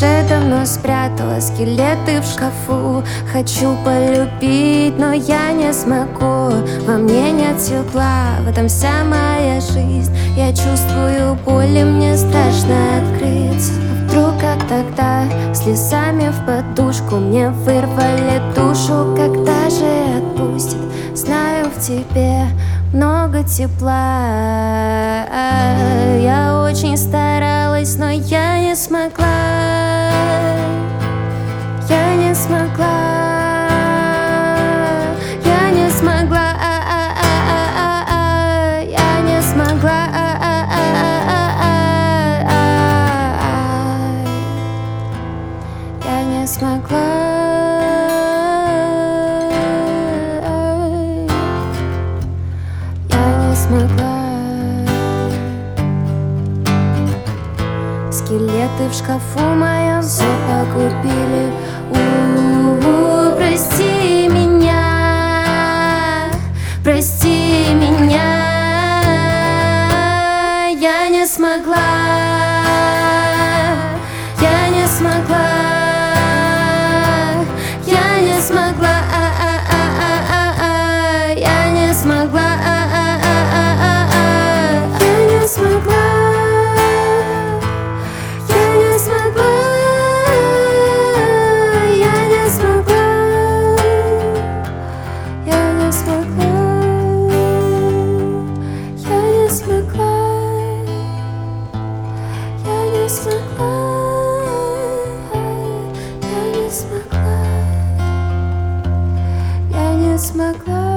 уже давно спрятала скелеты в шкафу. Хочу полюбить, но я не смогу. Во мне нет тепла, в этом вся моя жизнь. Я чувствую боль, и мне страшно открыться. Вдруг, как тогда, слезами в подушку мне вырвали душу. Когда же отпустит? Знаю, в тебе много тепла. Я очень старалась, но я не смогла. Я не смогла. Я не смогла. Я не смогла. Я не смогла. Смогла. Скелеты в шкафу моем все погубили. Прости меня, прости меня. Я не смогла. Я не смогла. Я не смогла. Я не смогла. Я не смогла.